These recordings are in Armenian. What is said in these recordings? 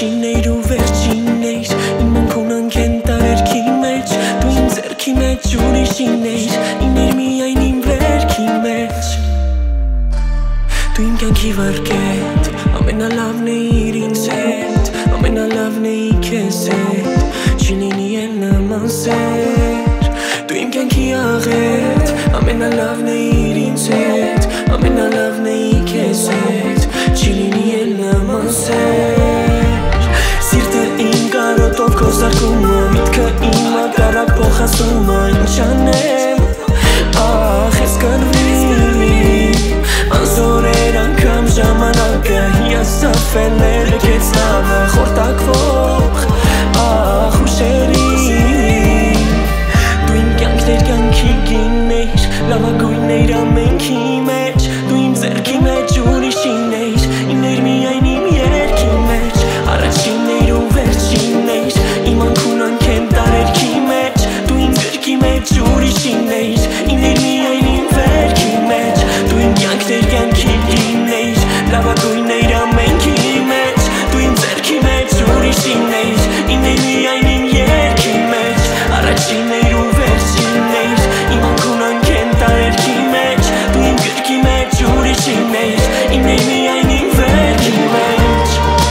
Առաջիններ ու վերջիններ Իմ մնքուն ընքենտար երկի մեջ Դու իմ ձերքի մեջ ուրիշիներ Իներ միայն իմ վերքի մեջ Դու իմ կյանքի վարկետ Ամենալավն էիր ինձ հետ Ամենալավն էի քեզ հետ Չի լինի էլ նման սեր Դու իմ կյանքի աղետ Ամենալավն էիր ինձ հետ Ամենալավն էի քեզ հետ Չի լինի էլ նման սեր Սիրտը իմ կարոտով քո զարկումը Միտքը իմ ակարակ փոխասումը Ինչ անեմ Ախ ես կնվի Անզորեր անգամ ժամանակը Հիասավել է լքեց նավը Խորտակվող Ախ ուշերի Դու իմ կյանքներ կյանքի գիններ Լավագույններ ամենքի մեջ Դու իմ ձերքի մեջ ուրիշիներ Իներ միայն իմ երկի մեջ Առաջիններ ու վերջիններ Իմ անքուն անքենտար երկի մեջ Դու իմ ձերքի մեջ ուրիշիներ Իներ միայն իմ վերքի մեջ Դու իմ կյանքներ կյանքի գիններ Լավագույններ ամենքի մեջ Դու իմ ձերքի մեջ ուրիշիներ Իներ միայն իմ երկի մեջ Առաջիններ ու վերջիններ Իմ անքուն անքենտար երկի մեջ Դու իմ գրքի մեջ ուրիշիներ Իներ միայն իմ վերքի մեջ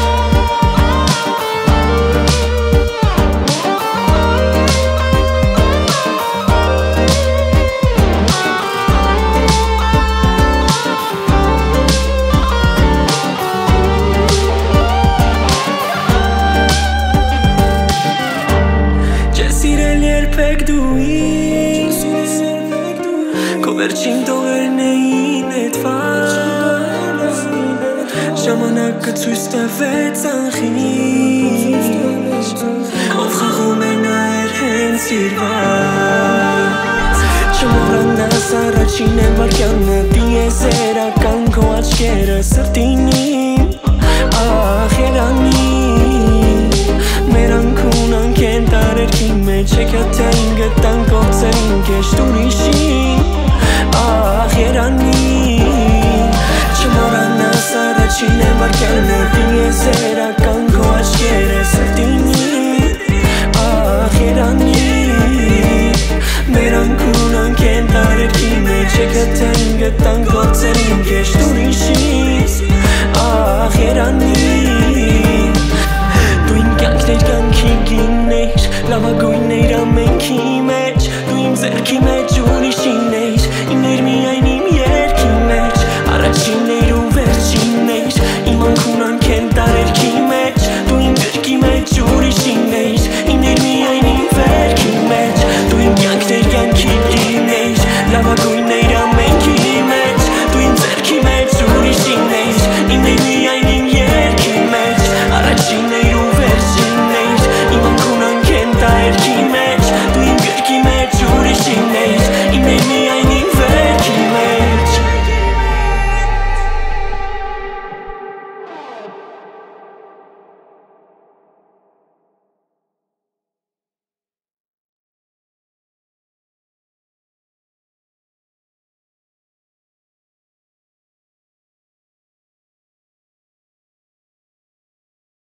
Երբեք դու ինձ Քո վերջին տողերն էին հետված Ժամանակը ցույց տվեց անխիղճ Ով խաղում է նա էր հենց սիրված Չմոռանաս առաջին են վարկյանը Դիեզերական քո աչքերը